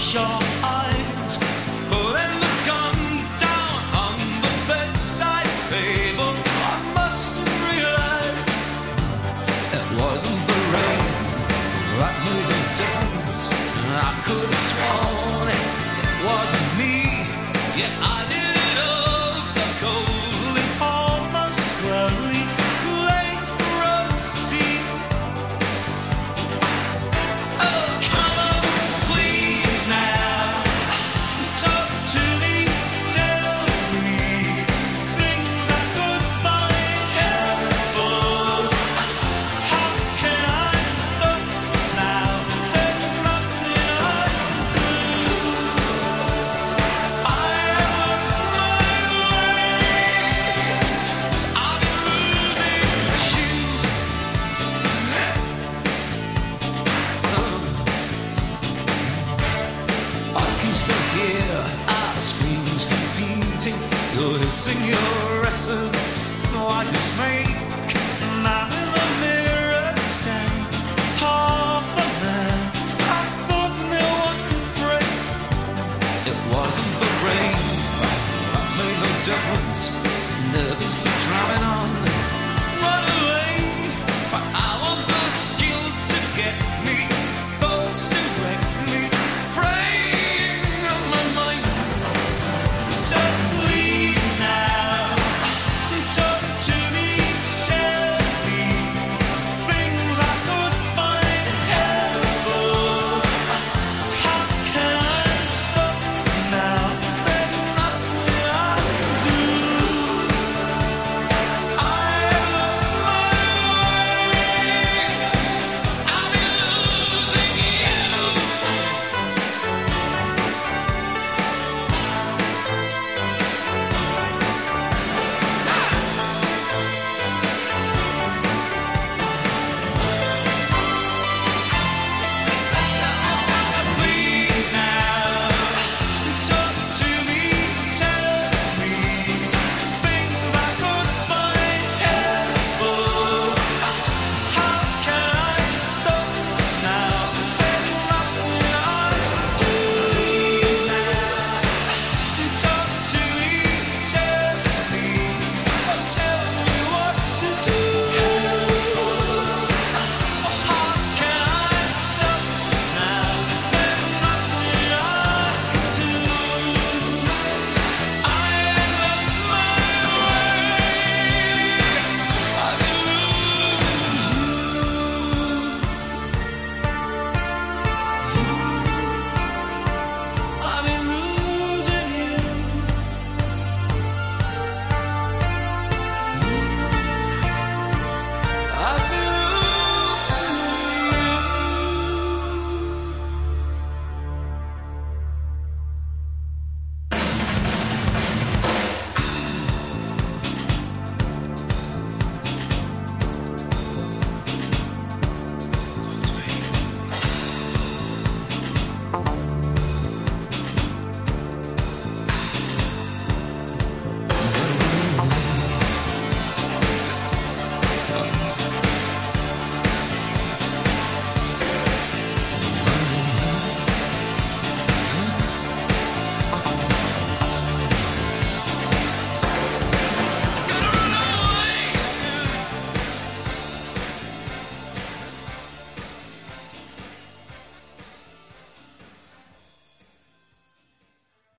your eyes, putting the gun down on the bedside table. I must have realized it wasn't the rain that made the difference. I could have sworn it wasn't me. Yet I did it all so coldly, almost slowly, late for a sea. Oh, come on, please now, talk to me, tell me things I could find helpful. How can I stop now? Is there nothing I can do? I lost my way. I'm losing you. I can still hear our screams competing. You're hissing your essence like a snake.